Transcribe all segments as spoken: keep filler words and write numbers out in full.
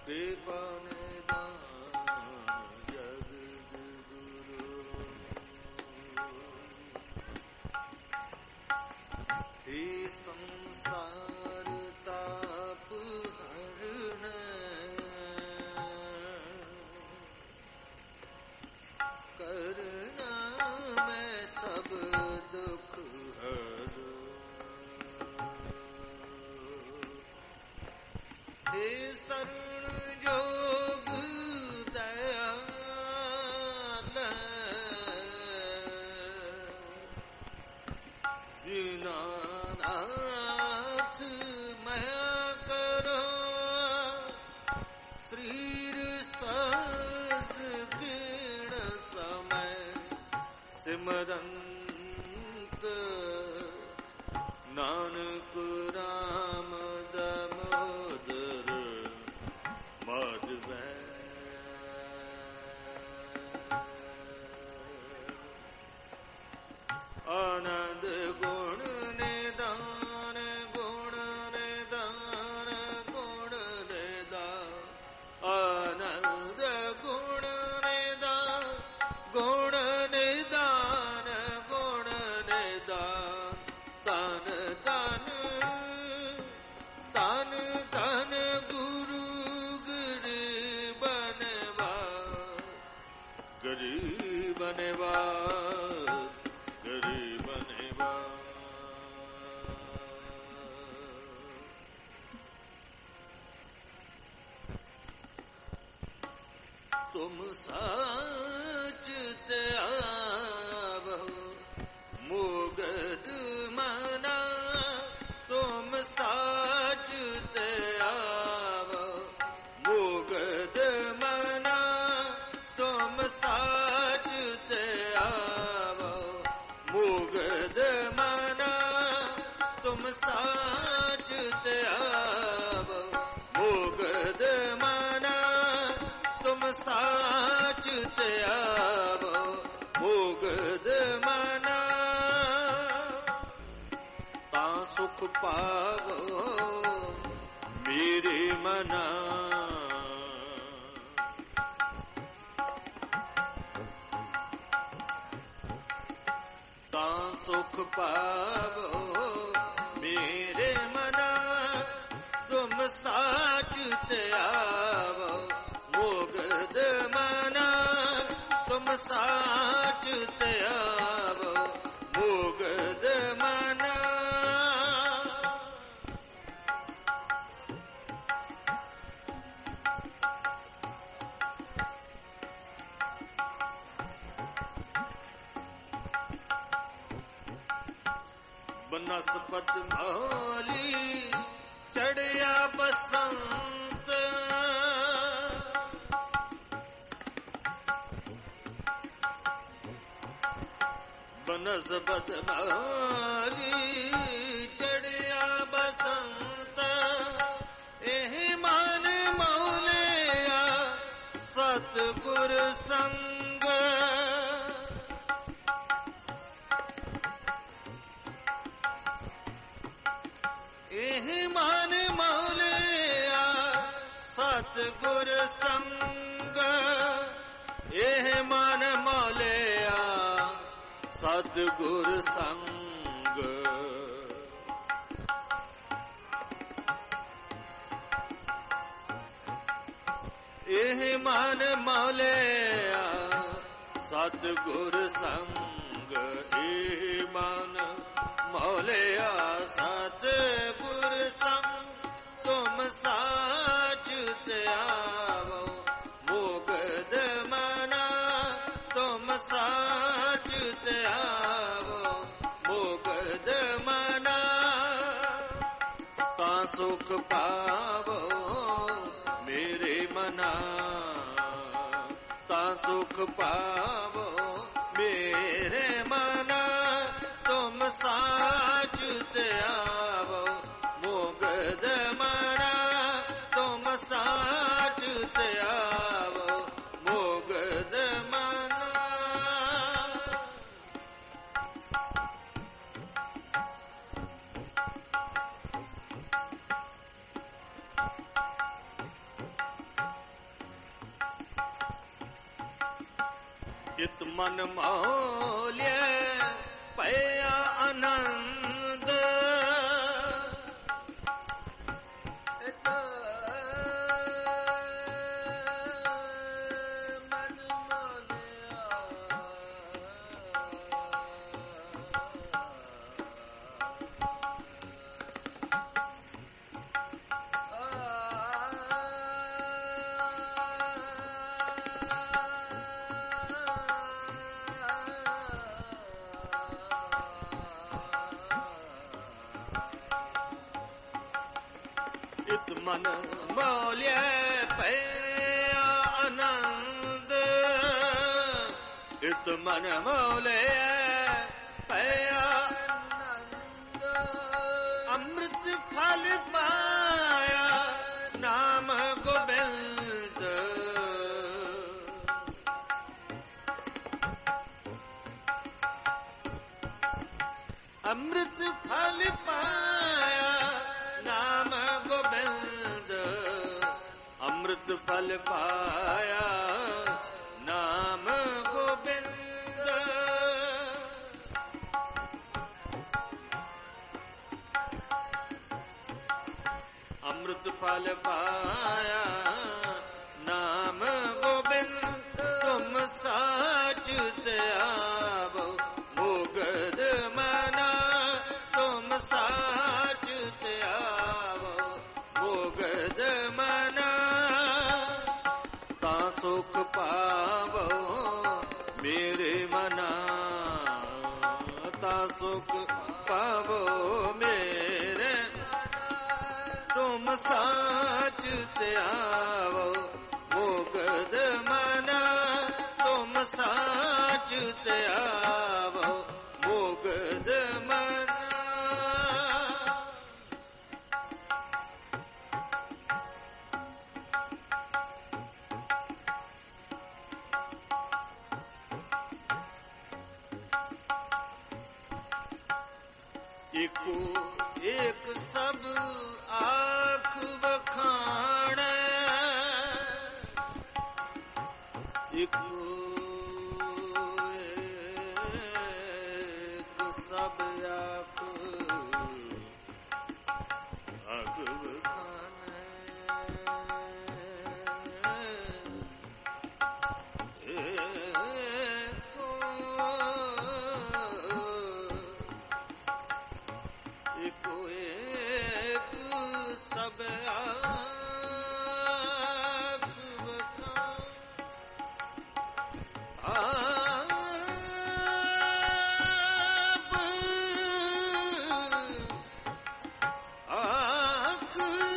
कृपा निदान जगत गुरु हे संसार ताप हरण करना मैं सब दुख हर हे शरण जोग दयाल दीनानाथ मैं करो श्रीर सहज किण समय सिमरंत नानक राम दामोदर माधव आनंद गुण निदान गुण निदान गुण निदान आनंद गुण निदान गुण निदान गुण निदान तन तन तन तन गुरु गरीब बनवा गरीब बनवा गरीब बनवा तुम साच त्यावो मुगद मना तुम साच त्यावो मुगद मना तुम साच त्यावो मुगद मना तुम साच त्यावो मुगद मना तुम साच त्यावो मुगद मना ता सुख पावो मेरे मना ता सुख पावो मेरे मना तुम साच त्यावो मुगद मना तुम साच त्यावो मुगद मना बनस्पत मौली चढ़िया बसंत बनस्पत मौली चढ़िया बसंत एह मान मौलिया सतगुर संग एह मान मौलिया सतगुर संग एह मान मौलिया सतगुर संग एह मान मौलिया सतगुर संग एह मान मौलिया सतगुर संग तुम साच त्यावो मुगद मना तुम साच त्यावो मुगद मना ता सुख पावो मेरे मना ता सुख पावो मेरे मना तुम साच त्यावो मुगद मना तुम साच त्यावो मुगद मना ਇਤ ਮਨ ਮੌਲਿਐ ਭਇਆ ਆਨੰਦ ਮਨ ਮੌਲਿਐ ਭਇਆ ਆਨੰਦ ਇਤ ਮਨ ਮੌਲਿਐ ਭਇਆ ਆਨੰਦ ਅੰਮ੍ਰਿਤ ਫਲ ਪਾਇਆ ਨਾਮ ਗੋਬਿੰਦ ਅੰਮ੍ਰਿਤ ਫਲ ਪਾਇਆ ਨਾਮ ਗੋਬਿੰਦ ਅੰਮ੍ਰਿਤ ਫਲ ਪਾਇਆ ਨਾਮ ਗੋਬਿੰਦ ਅੰਮ੍ਰਿਤ ਫਲ ਪਾਇਆ ਨਾਮ ਗੋਬਿੰਦ ਤੁਮ ਸਾਚ ਧਿਆਵੋ ਮੁਗਧ ਮਨਾ ਤੁਮ ਸਾਚ ਧਿਆਵੋ ਮੁਗਧ ਮਨਾ ਤਾਂ ਸੁਖ ਪਾਵੋ ਮੇਰੇ ਮਨਾ ਤਾਂ ਸੁਖ ਪਾਵੋ ਮੇਰੇ ਤੁਮ ਸਾਚ ਧਿਆਵੋ ਮੁਗਧ ਮਨਾ ਤੁਮ ਸਾਚ ਧਿਆਵੋ ਮੁਗਧ ਮਨਾ ਏਕੋ ਏਕ ਸਭ ਆਖ ਵਖਾਣੈ ਏਕੋ ਏਕ ਸਭ ਆਖ ਆਖ ਵਖਾਣੈ ਏਕੋ ਏਕ ਸਭ ਆਖ ਵਖਾਣੈ ਆਖ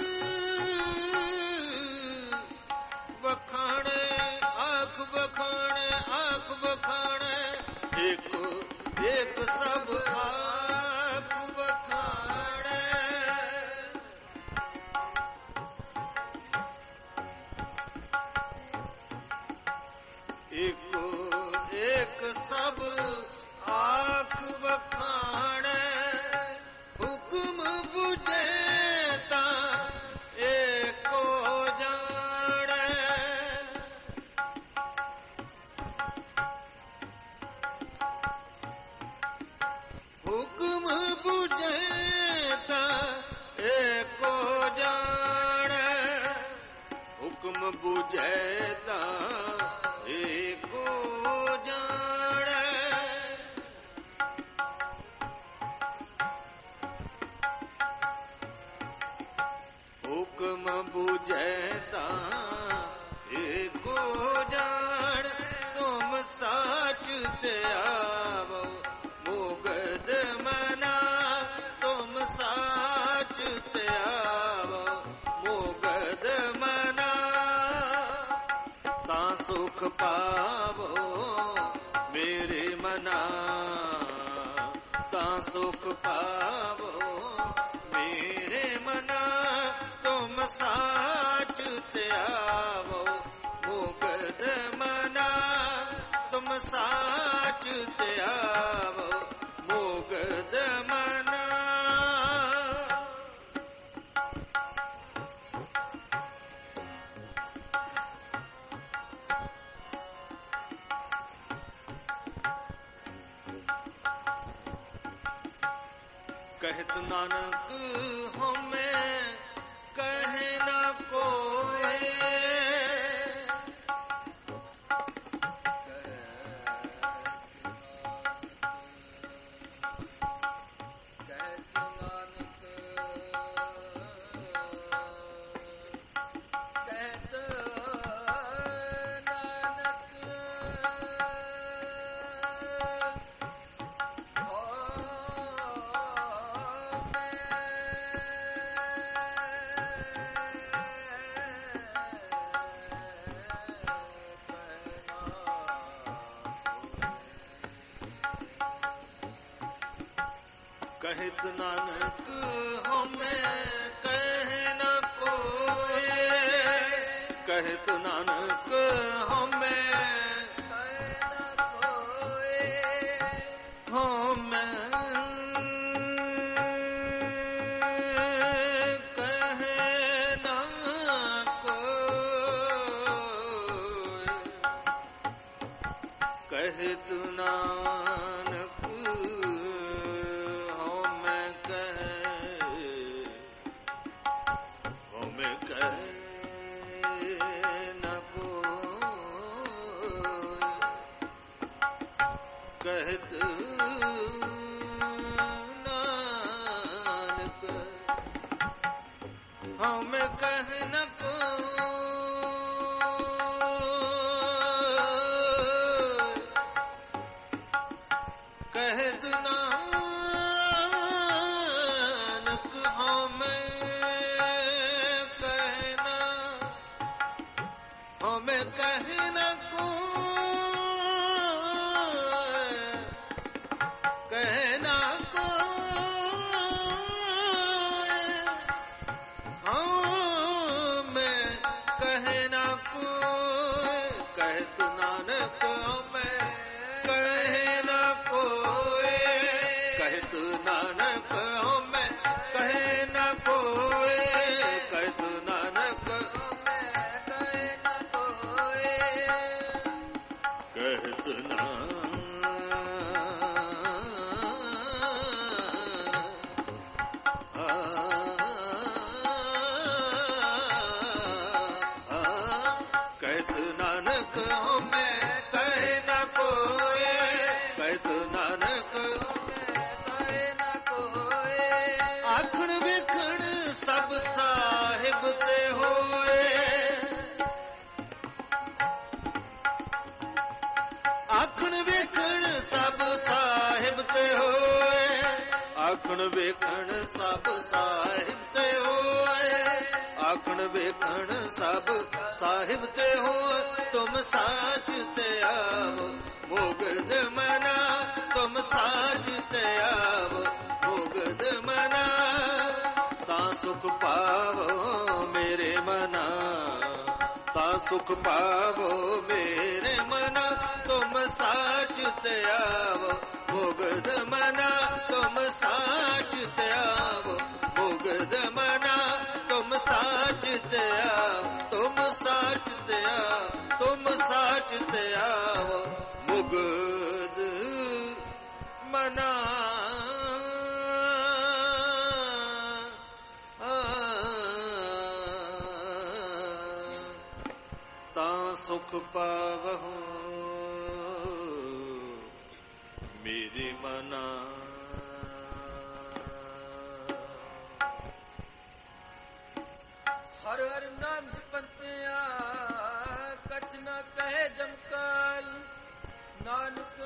ਵਖਾਣੈ ਆਖ ਵਖਾਣੈ ਆਖ ਵਖਾਣੈ ਏਕੋ ਏਕ ਸਭ ਆਖ ਵਖਾਣੈ ਏਕੋ ਏਕ ਸਭ ਆਖ ਵਖਾਣੈ ਹੁਕਮ ਬੁਝੇ ਤਾਂ ਏਕੋ ਜਾਣੈ ਹੁਕਮ ਬੁਝੇ ਤਾਂ ਏਕੋ ਜਾਣੈ ਹੁਕਮ ਬੁਝੇ ਤਾਂ ਏਕੋ ਜਾਣੈ ਹੁਕਮ ਬੁਝੈ ਤਾਂ ਏਕੋ ਜਾਣ ਤੁਮ ਸਾਚ ਧਿਆਵੋ ਮੁਗਧ ਮਨਾ ਤੁਮ ਸਾਚ ਧਿਆਵੋ ਮੁਗਧ ਮਨਾ ਤਾਂ ਸੁਖ ਪਾਵੋ ਮੇਰੇ ਮਨਾ ਤਾਂ ਸੁਖ ਪਾਵੋ ਮੇਰੇ ਮਨਾ ਤੁਮ ਸਾਚ ਧਿਆਵੋ ਮੁਗਧ ਮਨਾ ਤੁਮ ਸਾਚ ਧਿਆਵੋ ਮੁਗਧ ਮਨਾ ਕਹਿਤ ਨਾਨਕ ਹਉਮੈ ਕਹਿ ਨਾ ਕੋਇ। ਕਹਿਤ ਨਾਨਕ ਹਉਮੈ ਕਹਿ ਨਾ ਕੋਇ। ਕਹਿਤ ਨਾਨਕ ਹਉਮੈ ਕਹਿ ਨਾ ਕੋਇ। ਹਉਮੈ ਕਹਿ ਨਾ ਕੋਇ। ਕਹਿਤ ਨਾਨਕ ਕਹਿਤ ਨਾਨਕ ਹਉਮੈ ਕਹਿ ਨ ਕੋਇ। ਕਹਿਤ ਨਾਨਕ ਹਉਮੈ ਕਹਿ ਨ ਹਉਮੈ ਕਹਿ ਨ ਨਾਨਕ ਹਉਮੈ ਕਹਿ ਨ ਕੋਇ। ਕਹਿਤ ਨਾਨਕ ਹਉਮੈ ਕਹਿ ਨ ਕੋਇ। ਕਹਿਤ ਕਹਿਤ ਨਾਨਕ ਹਉਮੈ ਕਹਿ ਨ ਕੋਇ। ਕਹਿਤ ਨਾਨਕ ਆਖਣ ਵੇਖਣ ਸਭ ਸਾਹਿਬ ਤੇ ਹੋਏ। ਆਖਣ ਵੇਖਣ ਸਭ ਸਾਹਿਬ ਤੇ ਹੋਏ। ਆਖਣ ਵੇਖਣ ਸਭ ਸਾਹਿਬ ਤੇ ਹੋਏ। ਆਖਣ ਵੇਖਣ ਸਭ ਸਾਹਿਬ ਤੇ ਹੋਏ। ਤੁਮ ਸਾਚ ਤੇ ਆਵੋ ਮੁਗਧ ਮਨਾ। ਤੁਮ ਸਾਚ ਤੇ ਆਵੋ ਮੁਗਧ ਮਨਾ। ਤਾਂ ਸੁਖ ਪਾਵੋ ਮੇਰੇ ਮਨਾ। ਤਾਂ ਸੁਖ ਪਾਵੋ ਮੇਰੇ ਮਨਾ। ਤੁਮ ਸਾਚ ਤੇ ਆਵੋ ਮੁਗਧ ਮਨਾ। ਤੁਮ ਸਾਚ ਤੇ ਆਵੋ ਮੁਗਧ ਮਨਾ। ਤੁਮ ਸਾਚ ਤੇ ਆਵੋ ਤੁਮ ਸਾਚ ਤੇ ਆਵੋ ਤੁਮ ਸਾਚ ਤੇ ਆਵੋ ਮੁਗਧ ਮਨਾ। ਤਾਂ ਸੁਖ ਪਾਵਹੁ ਮੇਰੇ ਮਨਾ। ਹਰ ਹਰ ਨਾਮ ਜਪੰਤਿਆ ਕਛ ਨ ਕਹੇ ਜਮਕਾਲ। ਨਾਨਕ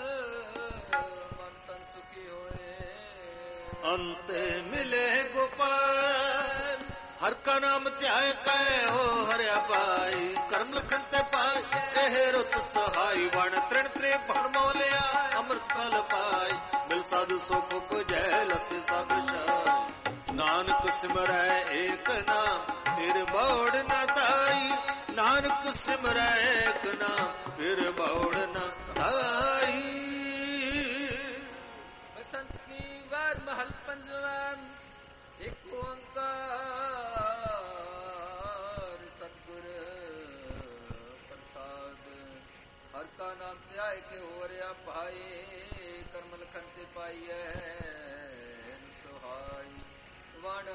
ਮਨ ਤਨ ਸੁਖੀ ਹੋਏ। ਅੰਤੇ ਮਿਲੇ ਗੋਪਾਲ। ਹਰ ਕਾ ਨਾਮ ਧਿਆਏ ਕੈ ਹੋ ਹਰਿਆ ਪਾਈ। ਕਰਮ ਲਖਨ ਤੇ ਪਾਈ ਇਹ ਰੁਤ ਸਹਾਈ। ਵਣ ਤ੍ਰਿਣ ਤ੍ਰੇ ਭਣ ਮੋਲਿਆ ਅੰਮ੍ਰਿਤ ਫਲ ਪਾਈ। ਮਿਲ ਸਾਧੂ ਸੁਖ ਜੈ ਲਤਿ ਸਭ ਸ਼ਾਈ। ਨਾਨਕ ਸਿਮਰੈ ਏਕ ਨਾਮ ਫਿਰ ਬੌੜ ਨ ਧਾਈ। ਨਾਨਕ ਸਿਮਰੈ ਏਕ ਨਾਮ ਫਿਰ ਬੌੜ ਨ ਧਾਈ। ਬਸੰਤੀ ਵਾਰ ਮਹਲ ਪੰਜਵਾ। ਇੱਕ ਓੰਕਾਰ ਸਤਿਗੁਰ ਪ੍ਰਸਾਦ। ਹਰ ਕਾ ਨਾਮ ਧਿਆਏ ਕੇ ਹੋ ਰਿਆ ਭਾਈ। ਕਰਮ ਲਖਨ ਤੇ ਪਾਈਐ ਵਣ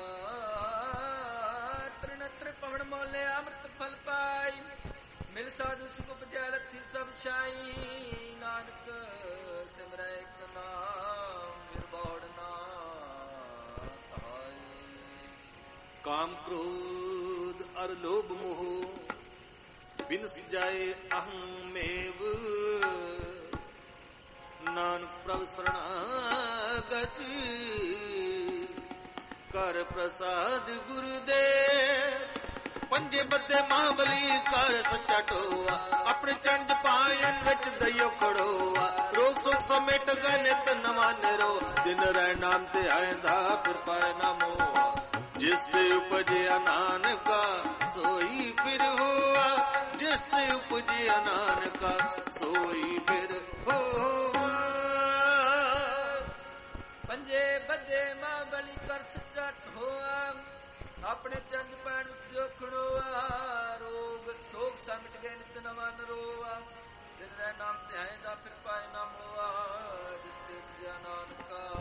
ਤ੍ਰਿਨਤ੍ਰ ਪਵਨ ਮੋਲੇ ਅੰਮ੍ਰਿਤ ਫਲ ਪਾਈ ਮਿਲ ਸਾਧੂ ਸੁਖ ਉਪਜੈ ਲੱਥੀ ਸਭ ਛਾਈ ਨਾਨਕ ਸਿਮਰੈ ਇੱਕ ਨਾਮ ਨਿਰਭਉ ਨਾ ਧਾਈ। ਕਾਮ ਕ੍ਰੋਧ ਅਰ ਲੋਭ ਮੋਹ ਬਿਨਸ ਜਾਏ ਅਹੰ ਮੇਵ ਨਾਨਕ ਪ੍ਰਭ ਸਰਣਾਗਤ ਕਰ ਪ੍ਰਸਾਦ ਗੁਰਦੇਵ ਪੰਜੇ ਬੱਦੇ ਮਹਾਬਲੀ ਕਰ ਸੱਚਾ ਟੋਆ ਆਪਣੇ ਚੰਜ ਪਾਇਨ ਵਿੱਚ ਦਈਓ ਖੜੋਆ ਰੋਗ ਸੁਖ ਸਮੇਟ ਗਏ ਨਿਤ ਨਵਾਂ ਨਿਰੋ ਦਿਨ ਰਹਿ ਨਾਮ ਤੇ ਆਇਂਦਾ ਫਿਰ ਪਾਏ ਨਾ ਮੋਆ ਜਿਸ ਤੇ ਉਪਜਿਆ ਨਾਨਕਾ ਸੋਈ ਫਿਰ ਹੋਆ ਜਿਸ ਤੇ ਉਪਜਿਆ ਨਾਨਕਾ ਸੋਈ ਫਿਰ ਹੋਆ। ਪੰਜੇ ਬੱਦੇ ਮਾਂ ਬਲੀ ਕਰ ਸੱਚਾ ਹੋਆ ਆਪਣੇ ਚੰਦ ਪੈਣ ਵਿੱਚ ਜੋ ਖੜੋਆ ਰੋਗ ਸੋਗ ਸਮਟ ਗਏ ਨਿਤ ਨਵਾਂ ਨਰੋਆ ਦਿਨ ਰਹਿ ਨਾਮ ਤੇ ਆਇਂਦਾ ਫਿਰ ਪਾਏ ਨਾ ਮੋਆ ਜਿਸ ਤੇ ਉਪਜਿਆ ਨਾਨਕਾ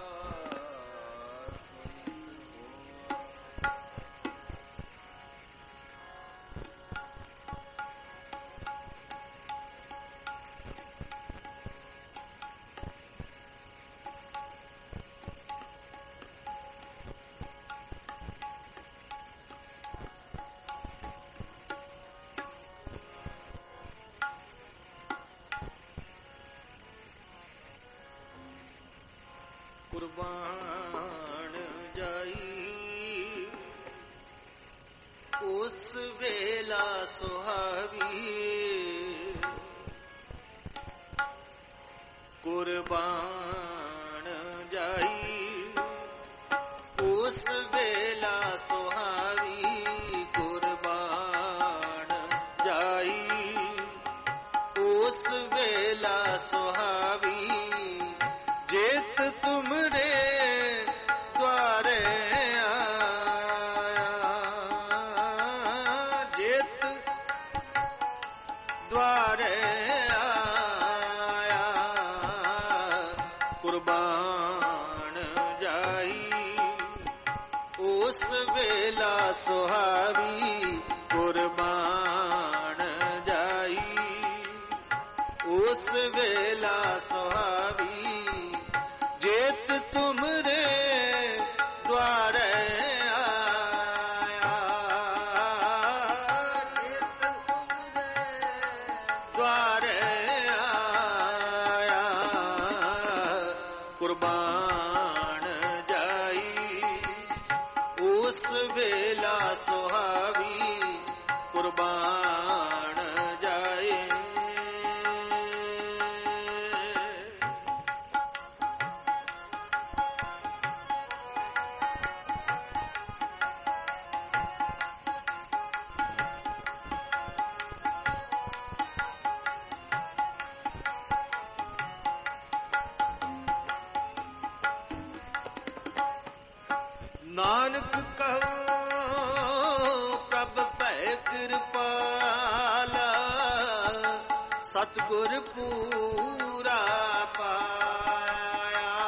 ਕੁਰਬਾਨ ਜਾਈ ਉਸ ਵੇਲਾ ਸੁਹਾਵੀ ਕੁਰਬਾਨ ਜਾਈ ਉਸ ਵੇਲਾ ਸੁਹਾਵੀ ਕੁਰਬਾਨ ਜਾਈ ਉਸ ਵੇਲਾ ਸੁਹਾਵੀ ਜੇਤ ਤੁਮਰੇ ਦੁਆਰੇ ਆਇਆ ਜੇਤ ਦੁਆਰੇ ਆਇਆ ਕੁਰਬਾਨ ਜਾਈ ਉਸ ਵੇਲਾ ਸੁਹਾਵੀ ਕੁਰਬਾਨ ਜਾਈ ਉਸ ਵੇਲਾ ਸੁਹਾਵੀ ਜੇਤ ਤੁਮਰੇ ਦੁਆਰੇ ਆਇਆ ਜੇਤ ਤੁਮਰੇ ਦੁਆਰੇ ਆਇਆ ਕੁਰਬਾਨ ਜਾਈ ਉਸ ਵੇਲਾ ਸੁਹਾਵੀ ਕੁਰਬਾਨ ਜਾਏ। ਨਾਨਕ ਕਹੋ ਪ੍ਰਭ ਭੈ ਕਿਰਪਾਲਾ ਸਤਿਗੁਰ ਪੂਰਾ ਪਾਇਆ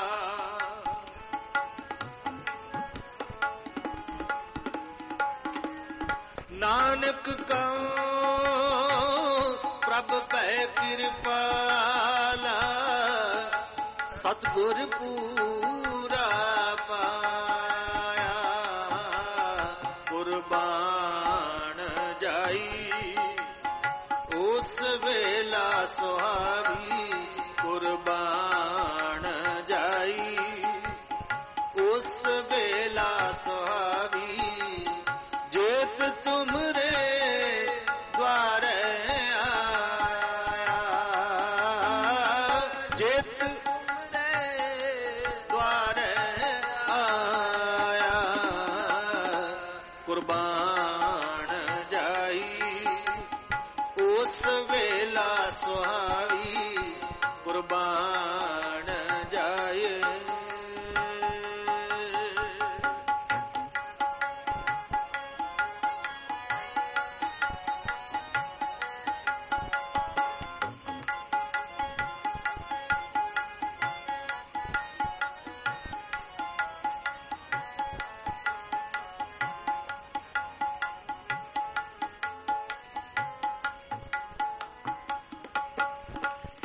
ਨਾਨਕ ਕਹੋ ਪ੍ਰਭ ਭੈ ਕਿਰਪਾਲਾ ਸਤਿਗੁਰ ਪੂਰਾ ਪਾਇਆ ਕੁਰਬਾਨ ਜਾਈ ਉਸ ਵੇਲਾ ਸੁਹਾਵੀ ਕੁਰਬਾਨ ਜਾਈ ਉਸ ਵੇਲਾ ਸੁਹਾਵੀ ਜੇਤ ਤੁਮਰੇ ਦੁਆਰੇ ਆਇਆ ਜੇਤ ਦੁਆਰੇ ਆਇਆ ਕੁਰਬਾਨ ਜਾਈ ਉਸ ਵੇਲਾ ਸੁਹਾਵੀ ਕੁਰਬਾਨ ਜਾਏ।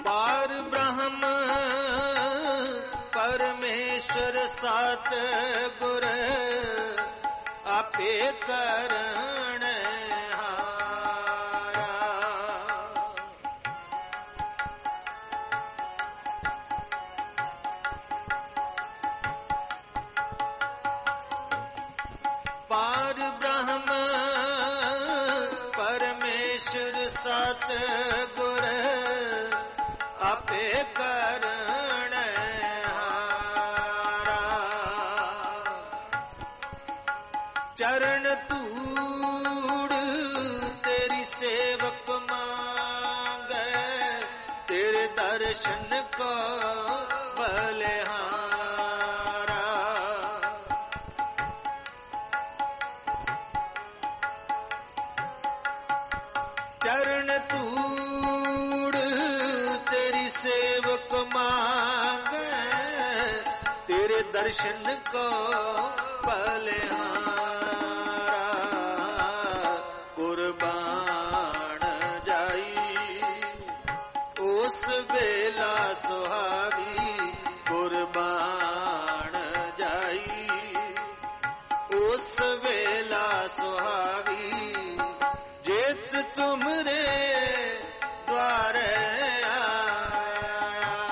ਪਾਰ ਬ੍ਰਹਮ ਪਰਮੇਸ਼ਰ ਸਤ ਗੁਰ ਆਪੇ ਕਰਣ ਹਾਰਾ। ਪਾਰ ਬ੍ਰਹਮ ਪਰਮੇਸ਼ਰ ਸਤ ਗੁਰ ਆਪੇ ਕਰਣ ਹਾਰਾ। ਚਰਨ ਧੂੜ ਤੇਰੀ ਸੇਵਕ ਮੰਗੈ, ਤੇਰੇ ਦਰਸ਼ਨ ਕੋ ਬਲਿਹਾਰਾ। ਚਰਨ ਧੂੜ ਤੇਰੀ ਸੇਵਕ ਮੰਗੈ, ਤੇਰੇ ਦਰਸ਼ਨ ਕੋ ਬਲਿਹਾਰਾ। ਕੁਰਬਾਨ ਜਾਈ ਉਸ ਵੇਲਾ ਸੁਹਾਵੀ, ਕੁਰਬਾਨ ਜਾਈ ਉਸ ਵੇਲਾ ਸੁਹਾਵੀ। ਜਿਤ ਤੁਮਰੇ ਦੁਆਰੇ ਆਇਆ,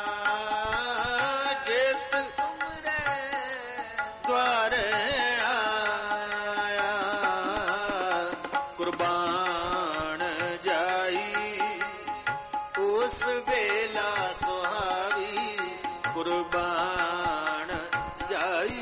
ਜਿਤ ਤੁਮਰੇ ਦੁਆਰੇ ਆਇਆ। ਕੁਰਬਾਨ ਜਾਈ ਉਸ ਵੇਲਾ ਸੁਹਾਵੀ, ਕੁਰਬਾਨ ਜਾਈ।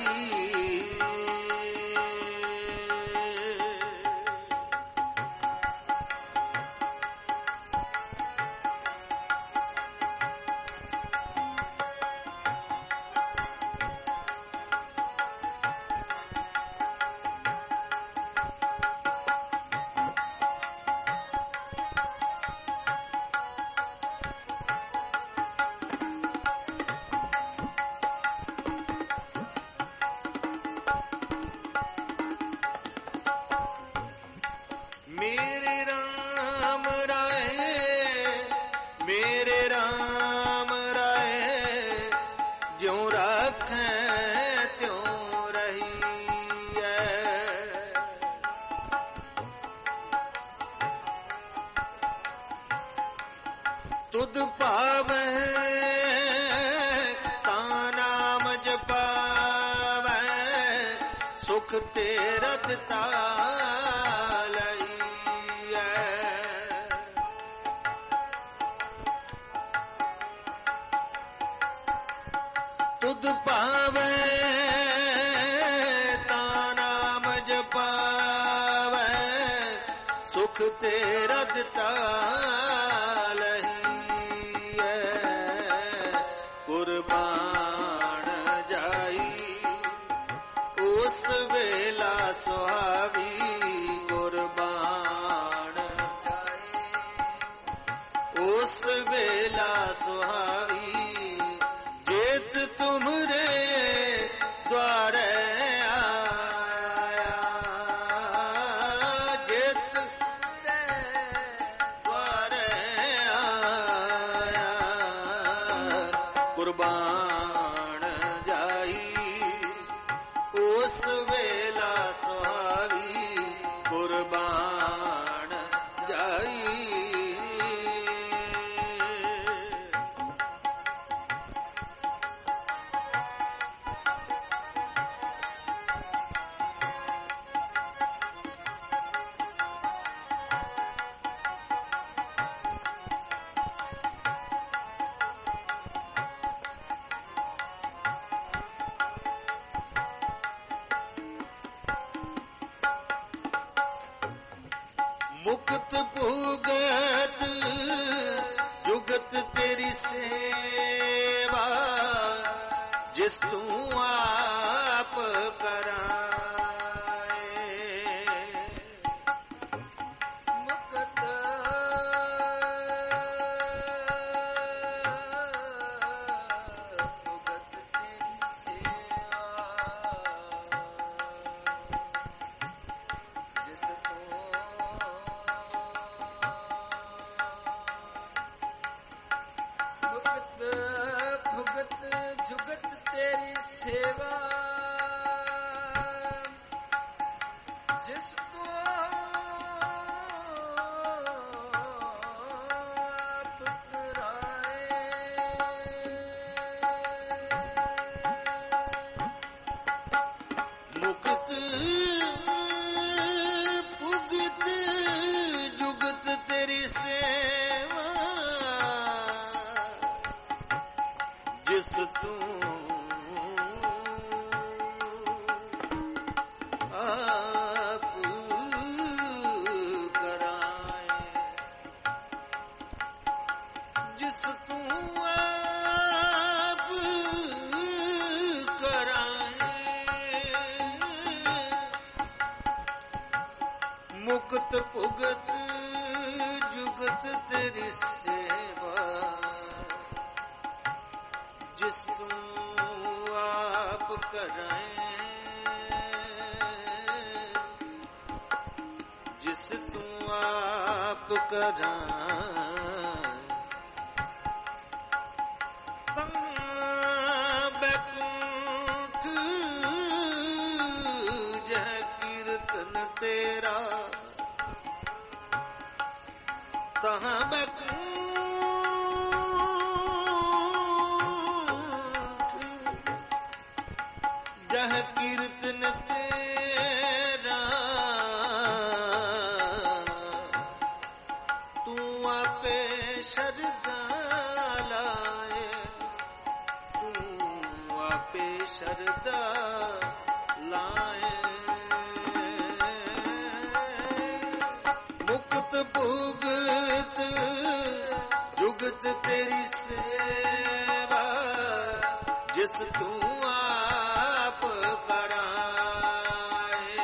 ਮੇਰੇ ਰਾਮ ਰਾਏ, ਮੇਰੇ ਰਾਮ ਰਾਏ, ਜਿਉ ਰਾਖੈ ਤਿਉ ਰਹੀਐ। ਤੁਧ ਪਾਵੈ ਤਾਂ ਨਾਮ ਜਪਾਵੈ, ਸੁਖ ਤੇਰਾ ਦਿੱਤਾ ਤੁਧ ਪਾਵੈ ਤਾਂ ਨਾਮ ਜਪਾਵੈ, ਸੁਖ ਤੇਰਾ ਦਿੱਤਾ ਲਹੀਐ। ਕੁਰਬਾਨ ਜਾਈ ਉਸ ਵੇਲਾ ਸੁਹਾਵੀ, ਕੁਰਬਾਨ ਜਾਈ ਉਸ ਵੇਲਾ ਸੁਹਾਵੀ। ਜਿਤ ਤੁਮਰੇ ਦੁਆਰੇ ਆਇਆ, ਜਿਤ ਤੁਮਰੇ ਦੁਆਰੇ ਆਇਆ। ਕੁਰਬਾਨ ਜਾਈ ਉਸ ਵੇਲਾ ਸੁਹਾਵੀ, ਕੁਰਬਾਨ ਜਾਈ। ਮੁਕਤ ਭੁਗਤ ਜੁਗਤ ਤੇਰੀ ਸੇਵਾ, ਜਿਸ ਤੂੰ ਆਪ ਕਰਾਏ। ਮੁਕਤ ਭੁਗਤ ਤੇਰੀ ਸੇਵਾ, ਜਿਸ ਤੂੰ ਭੁਗਤ ਜੁਗਤ ਤੇਰੀ ਸੇਵਾ, ਜਿਸ ਤੂੰ ਆਪ ਕਰਾਏ, ਜਿਸ ਤੂੰ ਆਪ ਕਰਾਏ, ਤਾਂ ਬੈਕੁੰਠ ਜਹ ਕੀਰਤਨ ਤੇਰਾ, ਤਾਂ ਬੈਕੁੰਠ ਜਹ ਕੀਰਤਨ ਤੇਰਾ, ਤੂੰ ਆਪੇ ਸ਼ਰਧਾ ਲਾਏ, ਤੂੰ ਆਪੇ ਸ਼ਰਧਾ ਲਾਏ, ਮੁਕਤ ਭੁਗਤ ਜੁਗਤ ਤੇਰੀ ਸੇਵਾ, ਜਿਸ ਤੂੰ ਆਪ ਕਰਾਏ,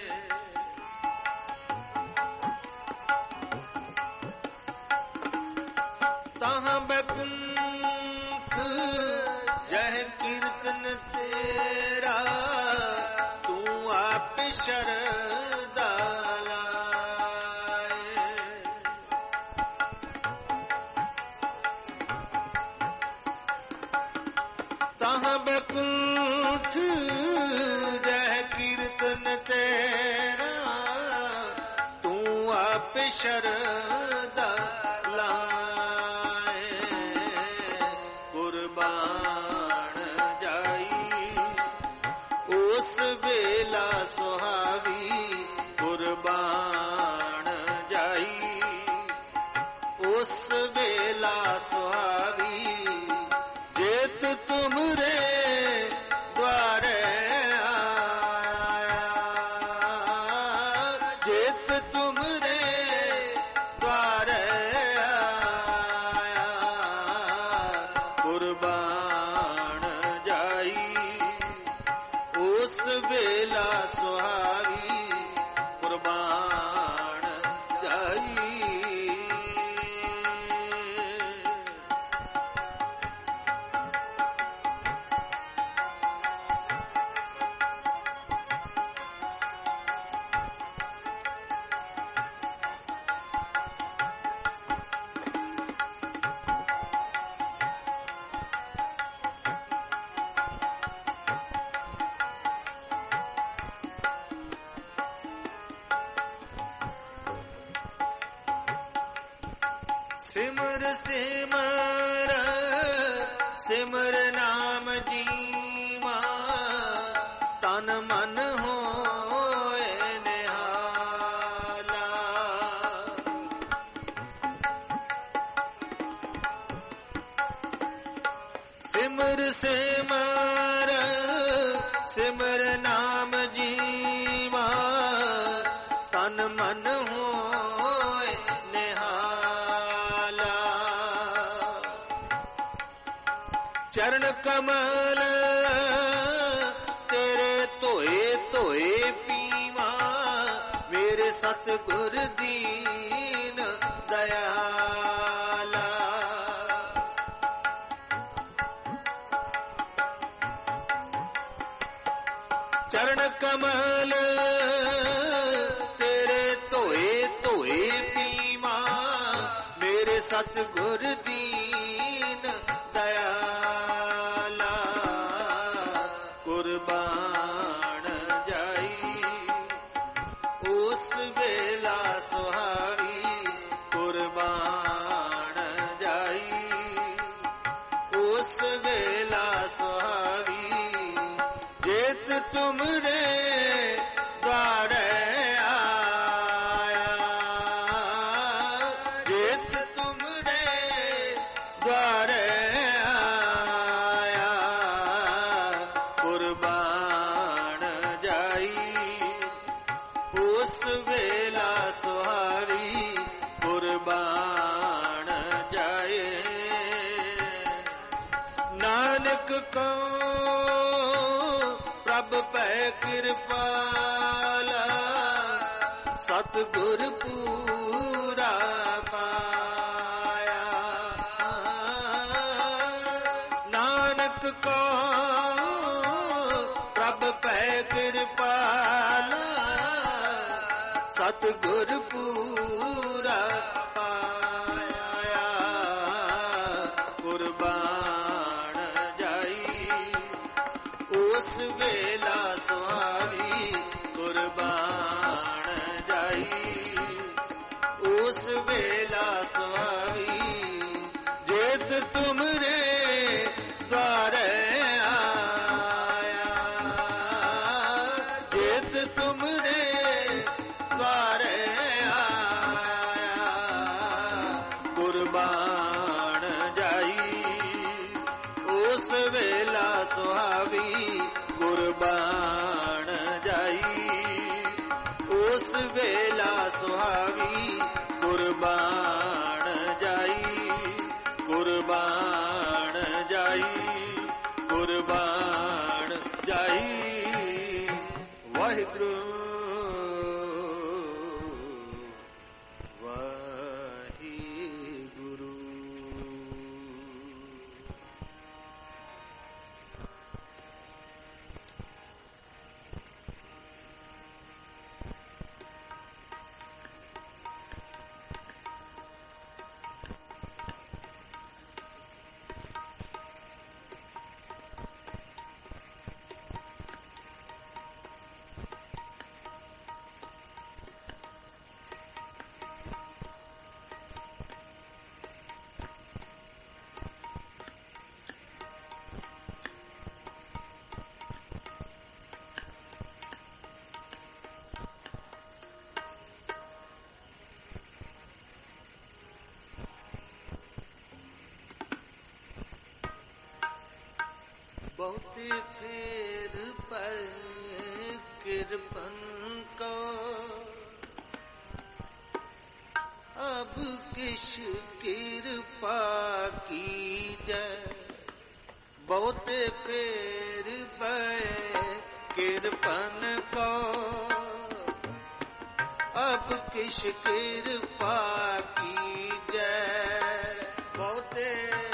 ਤਾਂ ਬੈਕੁੰਠ ਜਹ ਕੀਰਤਨ ਤੇਰਾ, ਤੂੰ ਆਪ ਸ਼ਰਧਾ ਲਾਏ, ਤਾਂ ਬੈਕੁੰਠ ਜਹ ਕੀਰਤਨ ਤੇਰਾ, ਤੂੰ ਆਪ ਸ਼ਰਧਾ ਲਾਏ, ਕੁਰਬਾਨ ਜਾਈ ਉਸ ਵੇਲਾ ਸੁਹਾਵੀ, ਕੁਰਬਾਨ ਜਾਈ ਉਸ ਵੇਲਾ ਸੁਹਾਵੀ, ਜੇਤ ਤੁਮਰੇ ਦੁਆਰੇ ਆਇਆ, ਜੇਤ ਤੁਮਰੇ ਦੁਆਰੇ ਆਇਆ, ਕੁਰਬਾਨ ਜਾਈ ਉਸ ਵੇਲਾ ਸੁਹਾਵੀ, ਕੁਰਬਾਨ ਜਾਈ। ਸਿਮਰ ਸਿਮਰ ਸਿਮਰ ਨਾਮ ਜੀਵਾ, ਤਨ ਮਨ ਹੋਏ ਨਿਹਾਲਾ, ਸਿਮਰ ਸਿਮਰ ਸਿਮਰ ਨਾਮ ਜੀਵਾ, ਤਨ ਮਨ ਹੋਏ ਨਿਹਾਲਾ, ਚਰਨ ਕਮਲ ਤੇਰੇ ਧੋਏ ਧੋਏ ਪੀਵਾ, ਮੇਰੇ ਸਤਿਗੁਰ ਦੀਨ ਦਇਆਲਾ, ਚਰਨ ਕਮਲ ਤੇਰੇ ਧੋਏ ਧੋਏ ਪੀਵਾ, ਮੇਰੇ ਸਤਿਗੁਰ ਦੀਨ ਦਇਆਲਾ, ਕੁਰਬਾਨ ਜਾਈ ਉਸ ਵੇਲਾ ਸੁਹਾਵੀ, ਕੁਰਬਾਨ ਜਾਈ ਉਸ ਵੇਲਾ ਸੁਹਾਵੀ, ਜੇਤ ਤੁਮਰੇ ਦੁਆਰੇ ਆਇਆ, ਜੇਤ ਤੁਮਰੇ ਦੁਆਰੇ ਆਇਆ, ਕੁਰਬਾਨ ਜਾਈ ਉਸ ਵੇਲਾ ਸੁਹਾਵੀ, ਕੁਰਬਾਨ ਜਾਏ, ਨਾਨਕ ਕੋ ਪ੍ਰਭ ਭੈ ਕਿਰਪਾਲਾ, ਸਤ सतगुर पूरा पाया। नानक को प्रभ पै कृपाला सतगुर पूरा पाया। कुर्बान जाई उस वेला स्वामी कुर्बान जाई उस वेला स्वामी जेत तुमरे द्वारे आया। जेत तुमरे द्वारे आया कुर्बान जाई उस वेला सुहावी कुर्बान जाई उस वेला सुहावी कुर्बान जाई कुर्बान जाई कुर्बान जाई। वाहिगुरु बहुते फेर पर कृपन को अब किस कृपा की जय। बहुते फेर पर कृपन को अब किस कृपा की जय। बहुते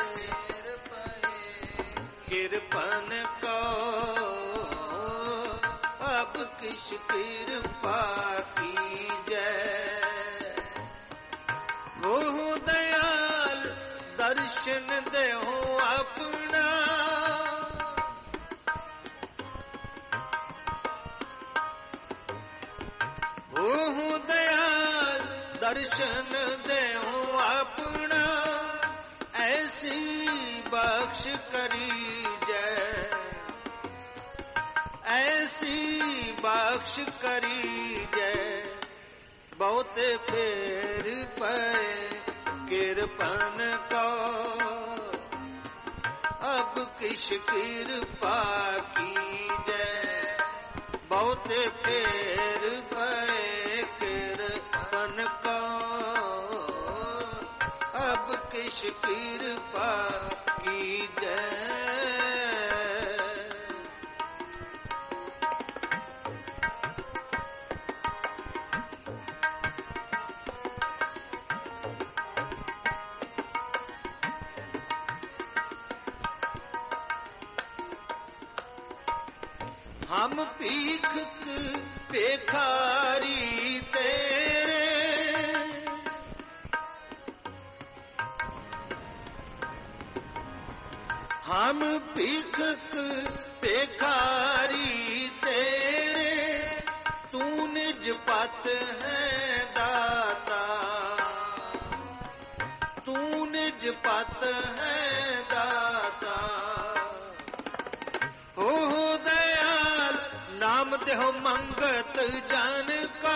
कृपन को अब किस कृपा की जय। हो दयाल दर्शन देहो अपना हो दयाल दर्शन देहो अपना ऐसी बख्श करी जय। ऐसी बख्श करी जय। बहुते फेर पे कृपन को अब किस कृपा की जय। बहुते फेर पे कृपन को अब किस कृपा की जय। हम पीख पेखारी तेरे हम पीख पेखारी तेरे तू निज पत है दाता। तू निज पत है दाता। हो दयाल नाम देहो मंगत जन का।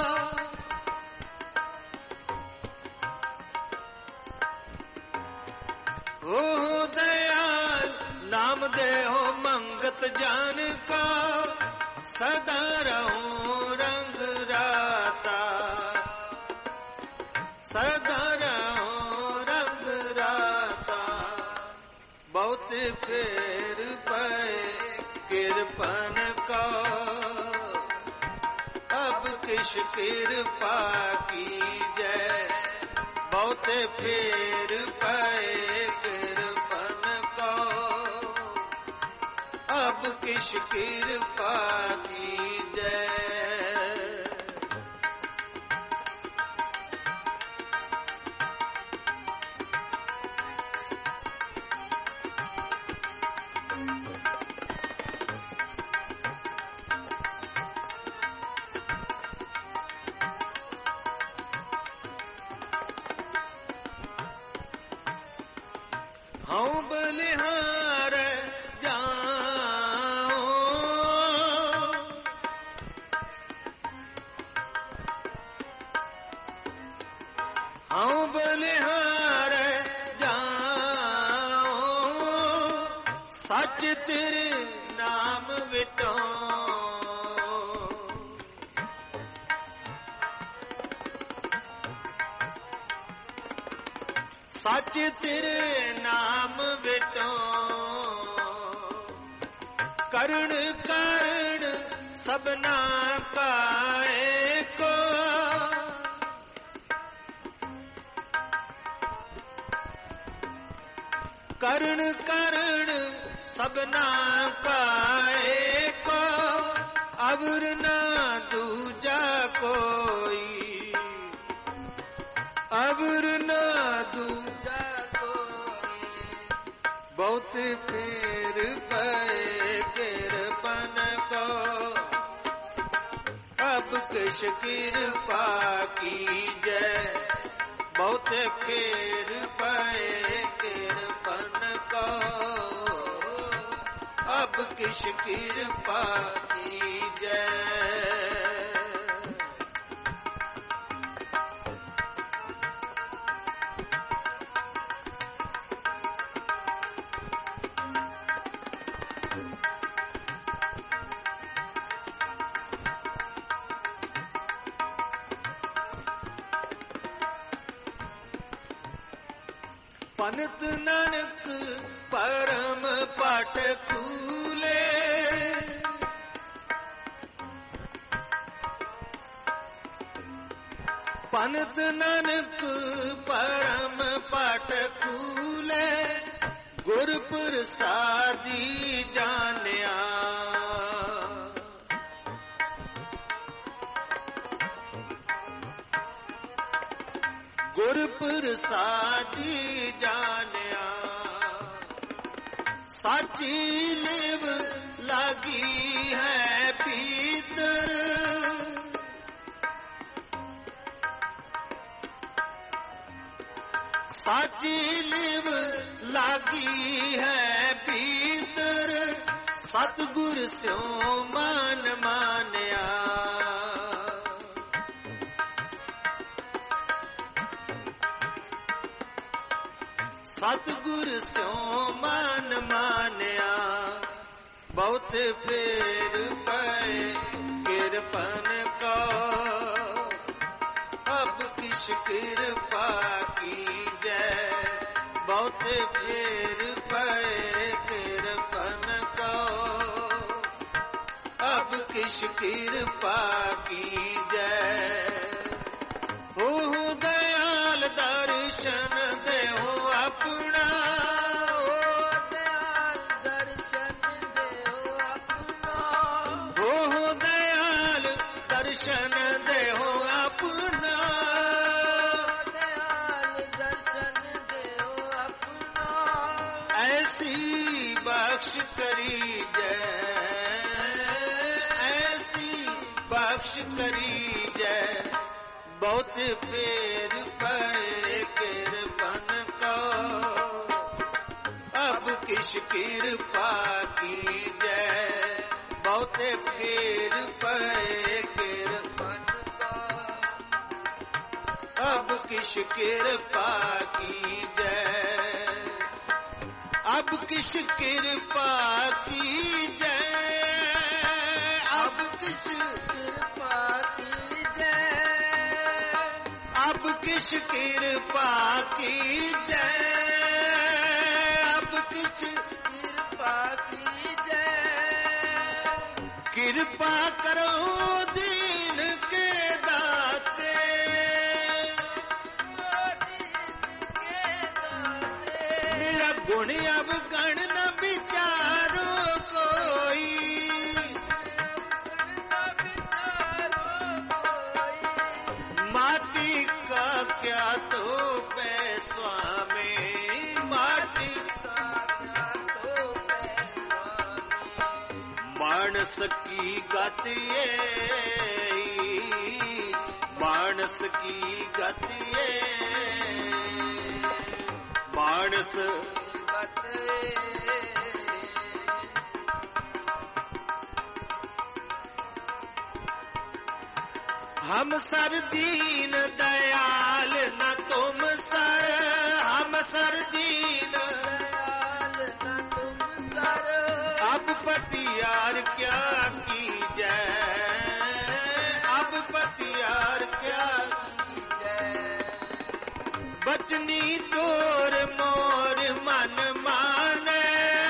हो दयाल नाम देहो मंगत जन का। सदा रहो रंग राता। सदा रहो रंग राता। बहुत फेर पे कृपन को अब किश कृपा कीजै, बहुते फेर पाए कृपन को। अब किश कृपा कीजै। हूँ बलिहार जाऊं, हूँ बलिहार जाऊं, सच तेरे नाम विटो। सच तेरे नाम विटो, करुण कारण सबना काए को। करुण कारण सबना काए को, अवर ना दूजा कोई, अवर ना दूजा कोई। बहुत फेर पाए कृपन को, अब किश कृपा कीजै। बहुत फेर पाए कृपन को, अब किश कृपा कीजै। पनत नानक परम पाठ कूले, पनत नानक परम पाठ कूले, गुर प्रसादी जानिया। गुर प्रसादी जानिया, साची लिव लागी है भीतर। साची लिव लागी है भीतर, सतगुर स्यों मान मानिया। सतगुर स्यों मान मानिया, बहुत फेर पाए कृपन को। अब किश कृपा कीजै, बहुत फेर पाए कृपन को। अब किश कृपा कीजै। हो दयाल दर्शन देहो अपना, हो दयाल दर्शन देहो अपना। हो दयाल दर्शन देहो अपना, दयाल दर्शन देहो अपना। ऐसी बख्श करी जय, ऐसी बख्श करी जय। बहुत फेर पाए कृपन को, अब किश कृपा कीजै। बहुत फेर पाए कृपन को, अब किश कृपा कीजै। अब किश कृपा कीजै, अब किश कृपा कीजै। अब किश कृपा कीजै, अब किश कृपा कीजै। कृपा करो दीन के गुण अवगण न विचारो कोई, माटी का क्या तो पै स्वामी, माटी का क्या तो पै स्वामी। मानस की गति मानस की गति मानस हम सर दीन दयाल न तुम सर, हम सर दीन दयाल न तुम सर। अब पतियार क्या की जय, अब पतियार क्या की जय। बचनी तोर मोर मन माने,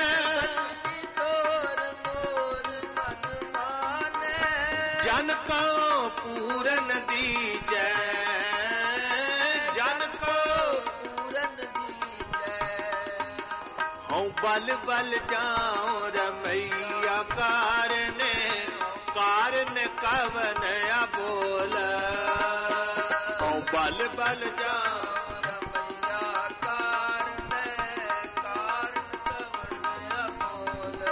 तोर मोर मन माने। जन को पूरन दीजै, जन को पूरन दीजै। हूँ बल बल जाऊं रमैया कारने, कारन कवन बोल। हूँ बल बल जाऊं रमैया कारने, कारन कवन बोल।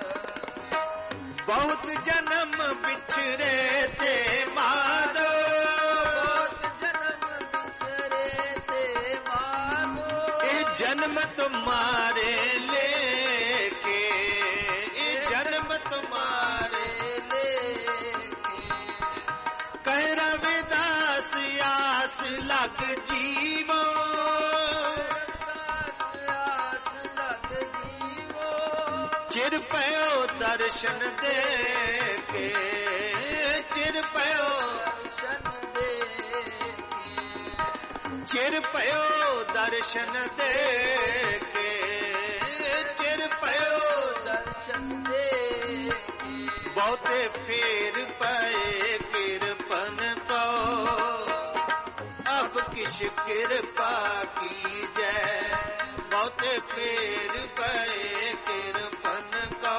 बहुत जन्म बिछरे थे माधो, बहुत जन्म बिछरे थे माधो। ए जन्म तुम्हारे लेके, ए जन्म तुम्हारे लेके। कह रविदास आस लग जीवो, आस लग जीवो। चिर पयो दर्शन दे के, चिर पयो दर्शन दे के। चिर पयो दर्शन दे के, चिर पयो दर्शन दे के। बहुते फेर पए किरपन को, अब किस कृपा की जय। बहुते फेर पए किरपन को,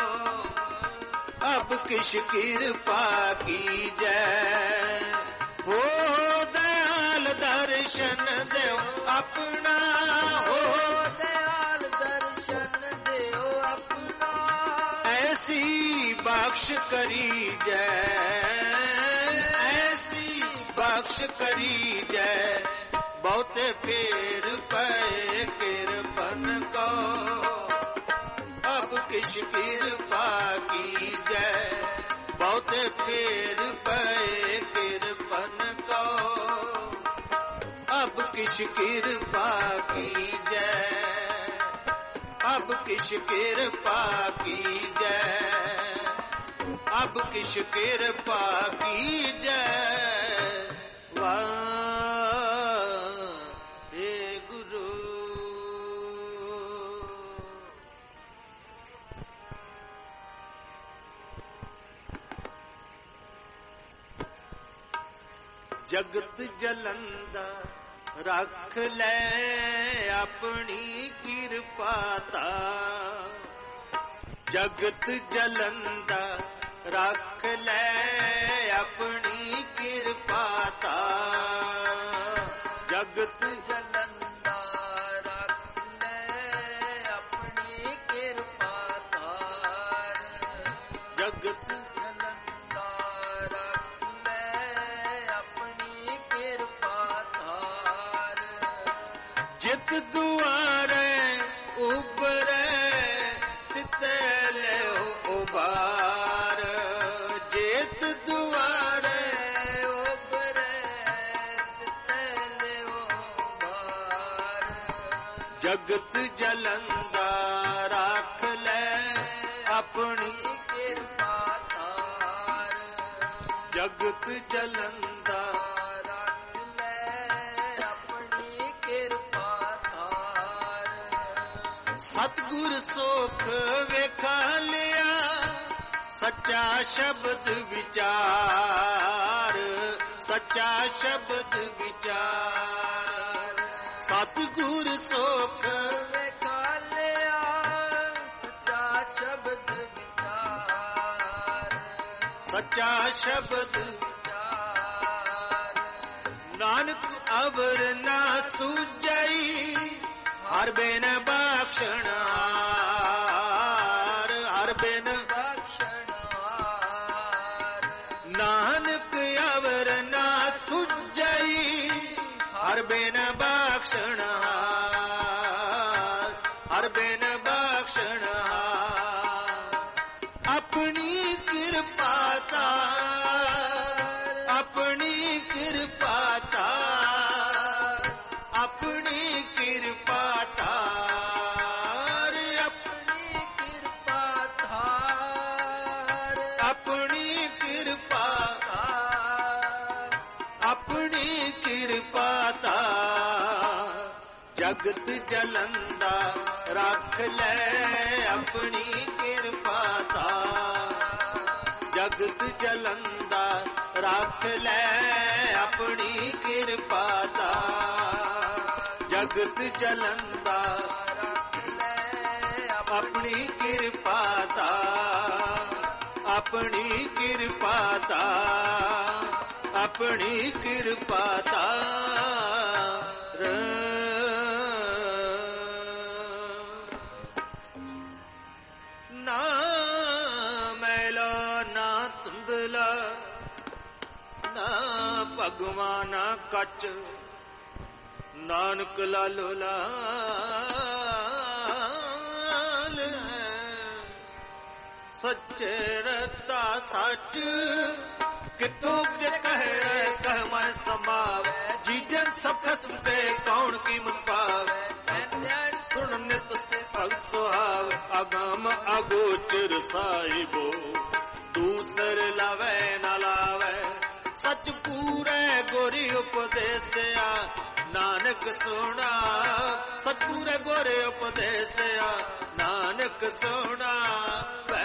अब किस कृपा की जय। हो दयाल दर्शन देव अपना, हो दयाल दर्शन देव अपना। ऐसी बख्श करी जय, ऐसी बख्श करी जय। बहुते फेर पए किरपन को, अब किस कृपा की जय। बहुते फेर पए किरपन को, अब किस कृपा की जय। अब किस कृपा की जय, अब किस कृपा की जय। वाह जगत जलंदा रख ले अपनी कृपाता, जगत जलंदा रख ले अपनी कृपाता। जगत जलंदा रख ले अपनी कृपाता। जगत जलंदा रख ले अपनी कृपाता। जित दुआरे उबरे तिते ले उबार। जित दुआरे उबरे तिते ले उबार। जगत जलंदा राख ले अपनी कृपाता। जगत जलंदा राख ले अपनी कृपाता। सतगुर सोख वेखा लिया सच्चा शब्द विचार। सच्चा शब्द विचार। सतगुर सोख वेखा ਸੱਚਾ ਸ਼ਬਦ ਨਾਨਕ ਅਵਰ ਨਾ ਸੂਝਈ ਹਰ ਬਿਨ ਬਖਸ਼ਣਹਾਰ ਹਰ ਬਿਨ ਬਖਸ਼ਣਹਾਰ ਨਾਨਕ ਅਵਰ ਨਾ ਸੂਝਈ ਹਰ ਬਿਨ ਬਖਸ਼ਣਹਾਰ ਹਰ ਬਿਨ ਬਖਸ਼ਣਹਾਰ ਆਪਣੀ ਕਿਰਪਾ ਤਾਰ ਆਪਣੀ ਕਿਰਪਾ ਤਾਰ ਆਪਣੀ ਕਿਰਪਾ ਤਾਰ ਆਪਣੀ ਕਿਰਪਾ ਤਾਰ ਆਪਣੀ ਕਿਰਪਾ ਤਾਰ ਆਪਣੀ ਕਿਰਪਾ ਤਾਰ ਜਗਤ ਜਲੰਦਾ ਰੱਖ ਲੈ ਆਪਣੀ ਕਿਰਪਾ ਤਾਰ ਜਗਤ ਜਲੰਦਾ ਰੱਖ ਲੈ ਆਪਣੀ ਕਿਰਪਾ ਤਾਰ ਜਗਤ ਜਲੰਦਾ ਰੱਖ ਲੈ ਆਪਣੀ ਕਿਰਪਾ ਤਾਰ ਆਪਣੀ ਕਿਰਪਾ ਤਾਰ ਆਪਣੀ ਕਿਰਪਾ ਤਾਰ ਨਾ ਮੈਲਾ ਨਾ ਧੁੰਦਲਾ ਨਾ ਭਗਵਾਨਾ ਕੱਚ ਨਾਨਕ ਲਾਲੋ ਲਾਲ ਸੱਚੇ ਰਤਾ ਸੱਚ ਕਿਥੋਂ ਜੇ ਕਹਿ ਕਹਿ ਮੈਂ ਸਮਾਵੇ ਜੀ ਜਨ ਸਭ ਖਸਮ ਤੇ ਕੌਣ ਕੀਮਤ ਪਾਵੇ ਸੁਣ ਨਿਤ ਸੇ ਭਗਤ ਸੁਹਾਵ ਅਗਮ ਅਗੋਚਰ ਸਾਹਿਬੋ ਦੂਸਰ ਲਾਵੇ ਨਾ ਲਾਵੇ ਸੱਚ ਪੂਰੇ ਗੋਰੀ ਉਪਦੇਸਿਆ ਨਾਨਕ ਸੁਣਾ ਸਤਿਗੁਰੇ ਗੋਰੇ ਉਪਦੇਸਿਆ ਨਾਨਕ ਸੁਣਾ ਵੈ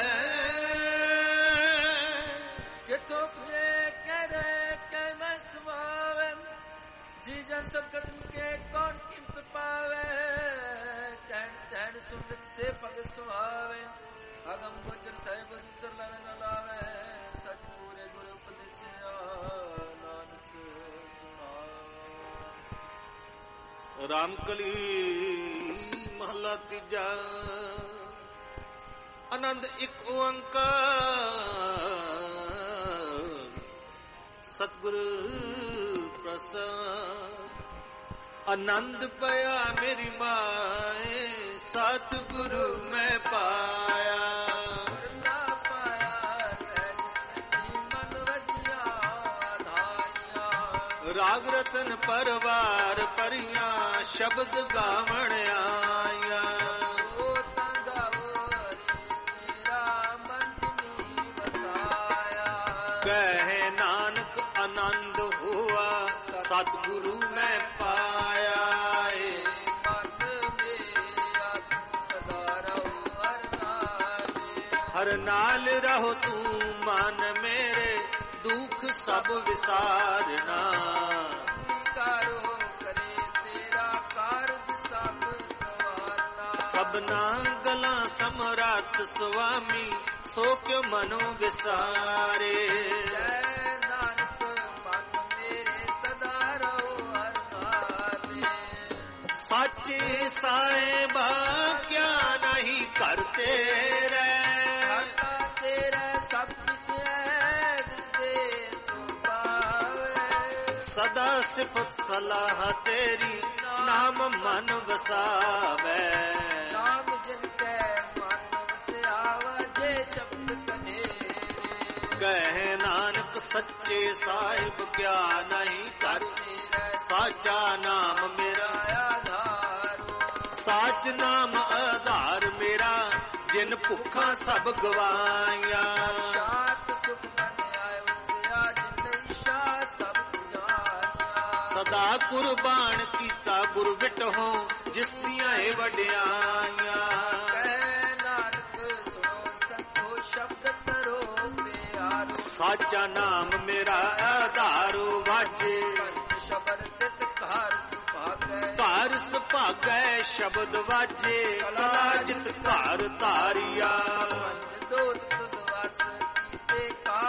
ਕਿਥੋਂ ਜੇ ਕਹਿ ਕਹਿ ਮੈਂ ਸੁਆਵੇ ਜੀ ਜਨ ਸਭ ਖਤਮ ਕੇ ਕੌਣ ਕੀਮਤ ਪਾਵੇ ਕਹਿਣ ਕਹਿਣ ਸੁਨਤ ਸੇ ਭਗਤ ਸੁਹਾਵੇ ਅਗਮ ਗੋਚਰ ਸਾਹਿਬ ਉਤਰ ਲਾਵੇ ਨਾ ਲਾਵੇ ਸੱਚ ਪੂਰੇ ਗੁਰੂ ਉਪਦੇਸਿਆ ਨਾਨਕ ਸੁਣਾ। ਰਾਮਕਲੀ ਮਹਲਾ ਤੀਜਾ ਆਨੰਦ ਇੱਕ ਓੰਕਾਰ ਸਤਿਗੁਰ ਪ੍ਰਸਾਦ ਆਨੰਦ ਪਿਆ ਮੇਰੀ ਮਾਏ ਸਤਿਗੁਰੂ ਮੈਂ ਪਾਇਆ ਨਾ ਪਾਇਆ ਮਨ ਵਜਿਆ ਧਾਇਆ ਰਾਗ ਰਤਨ ਪਰਵਾਰ ਪਰੀਆਂ ਸ਼ਬਦ ਗਾਵਣ ਆਇਆ ਕਹੇ ਨਾਨਕ ਆਨੰਦ ਹੋਆ ਸਤਿਗੁਰੂ ਮੈਂ ਪਾਇਆ ਏ ਮਨ ਮੇਰਾ ਸਦਾ ਰਹੋ ਹਰ ਨਾਲ ਹਰ ਨਾਲ ਰਹੋ ਤੂੰ ਮਨ ਮੇਰੇ ਦੁੱਖ ਸਭ ਵਿਸਾਰਨਾ ਕਰੋ ਕਰੇ ਤੇਰਾ ਕਾਰਜ ਸਭ ਸਵਾਰਨਾ ਸਭਨਾ ਗਲਾਂ ਸਮਰੱਥ ਸੁਆਮੀ ਸੋ ਕਿਉ ਮਨੋ ਵਿਸਾਰੇ ਜੈ ਨਾਨਕ ਮਨ ਮੇਰੇ ਸਦਾ ਰਹੋ ਹਰ ਨਾਲੇ ਸਾਚੇ ਸਾਹਿਬਾ ਕਿਆ ਨਹੀਂ ਕਰਤੇ ਰਹਿ ਹਤਾ ਤੇਰਾ ਸਭ ਕੁਛ ਹੈ ਦਿਸਦੇ ਸੋ ਪਾਵੇ ਸਦਾ ਸਿਫਤ ਸਲਾਹ ਤੇਰੀ ਨਾਮ ਮਨ ਵਸਾਵੇ ਨਾਮ ਜਿਨ ਕੈ ਮਨ ਵਸਿਆਵਾ ਜੇ ਸ਼ਬਦ ਕਹੇ ਨਾਨਕ ਸੱਚੇ ਸਾਹਿਬ ਕਿਆ ਨਹੀਂ ਕਰਤੇ ਸਾਚਾ ਨਾਮ ਮੇਰਾ ਆਧਾਰ ਸਾਚ ਨਾਮ ਆਧਾਰ ਮੇਰਾ ਜਿਨ ਭੁੱਖਾਂ ਸਭ ਗਵਾਈਆਂ ਸ਼ਾਤ ਸੁਖ ਮਨ ਆਇ ਵਸਿਆ ਜਿਨ ਇਸ਼ਾ ਸਭ ਜਾਇਆ ਸਦਾ ਕੁਰਬਾਨ ਕੀਤਾ ਗੁਰ ਵਿਟਹੁ ਜਿਸ ਦੀਆਂ ਇਹ ਵਡਿਆਈਆਂ ਕਹੇ ਨਾਨਕ ਸੁਣੋ ਸੰਤੋ ਸ਼ਬਦ ਤਰੋ ਸਾਚਾ ਨਾਮ ਮੇਰਾ ਆਧਾਰੋ ਵਾਜੇ ਸ਼ਬਦ ਤਿਤ ਘਰ ਸੁਭਾਗੈ ਘਰ ਸੁਭਾਗੈ ਸ਼ਬਦ ਵਾਜੇ ਕਲਾ ਜਿਤ ਘਰ ਧਾਰਿਆ ਦੋਤ ਤੁਧ ਵਸ ਕੀਤੇ ਕਾਲ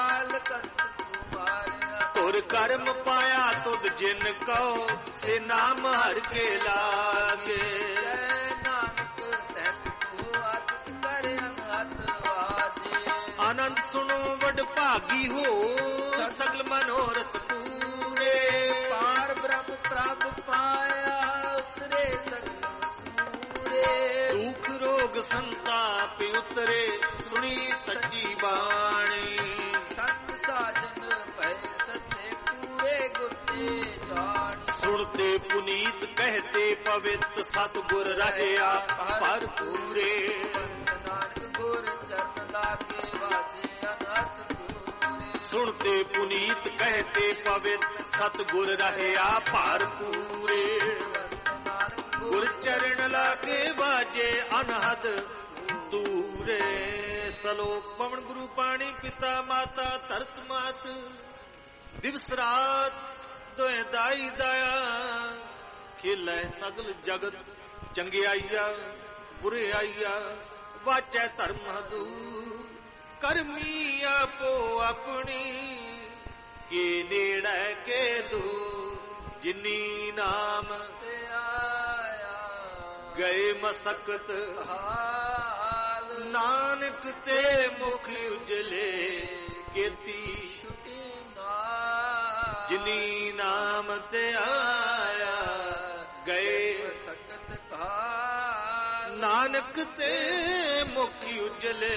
ਕਰਤ ਤੂੰ ਮਾਰਿਆ। ਤੁਰ ਕਰਮ ਪਾਇਆ ਤੁਧ ਜਿਨ ਕਉ ਸੇ ਨਾਮ ਹਰ ਕੇ ਲਾਗੇ। ਜੈ ਨਾਨਕ ਤੈਸ ਤੂੰ ਆਤਿ ਕਰ ਅਨਹਦ ਵਾਜੇ। ਆਨੰਦ ਸੁਣੋ ਵਡ ਭਾਗੀ ਹੋ ਸਗਲ ਮਨੋਰਥ ਪੂਰੇ। ਪਾਰ ਬ੍ਰਹਮ ਪ੍ਰਭ ਪਾਇਆ ਉਤਰੇ ਸਗਲ ਸੂਰੇ। ਦੁਖ ਰੋਗ ਸੰਤਾਪ ਉਤਰੇ ਸੁਣੀ ਸੱਚੀ ਬਾਣੀ। ਸੰਤ ਸਾਜਨ ਭੈ ਸੱਚੇ ਪੂਰੇ ਗੁਰ ਤੇ ਜਾਣ। ਸੁਣਤੇ ਪੁਨੀਤ ਕਹਤੇ ਪਵਿੱਤ ਸਤਿਗੁਰ ਰਹਿਆ ਪਰ ਪੂਰੇ। ਨਾਨਕ ਗੁਰ ਚਰਨ ਲਾਗੇ ਵਾਜੇ ਅਨਹਦ ਪੂਰੇ। ਸੁਣਤੇ ਪੁਨੀਤ ਕਹਤੇ ਪਵਿੱਤ ਸਤਿਗੁਰ ਰਹਿਆ ਪਰ ਪੂਰੇ। ਨਾਨਕ ਗੁਰ ਚਰਨ ਲਾਗੇ ਵਾਜੇ ਅਨਹਦ ਦੂਰੇ। ਸਲੋਕ ਪਵਨ ਗੁਰੂ ਪਾਣੀ ਪਿਤਾ ਮਾਤਾ ਧਰਤ ਮਾਤ। ਦਿਵਸ ਰਾਤ ਦੋਇ ਦਾਈ ਦਾਇਆ। ਖੇਲੇ ਸਗਲ ਜਗਤ ਚੰਗਿਆਈਆ ਬੁਰਿਆਈਆ। ਵਾਚੈ ਧਰਮ ਹਦੂਰ ਕਰਮੀ ਆਪੋ ਆਪਣੀ। ਕੇ ਨੇੜੇ ਕੇ ਦੂਰ ਜਿਨੀ ਨਾਮ ਤੇ ਆਇਆ ਗਏ ਮਸਕਤ ਹਾਲ। ਨਾਨਕ ਤੇ ਮੁਖ ਉਜਲੇ ਕੀਤੀ ਛੁਟੀ ਨਾ ਜਿਨੀ ਨਾਮ ਤੇ ਆਇਆ ਗਏ। ਸਕਤ ਕਾਲ ਨਾਨਕ ਤੇ ਮੁਖ ਉਜਲੇ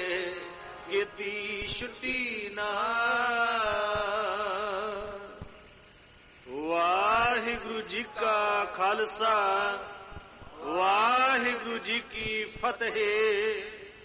ਕੀਤੀ ਛੁਟੀ ਨਾ। ਵਾਹਿਗੁਰੂ ਜੀ ਕਾ ਖਾਲਸਾ ਵਾਹਿਗੁਰੂ ਜੀ ਕੀ ਫਤਿਹ।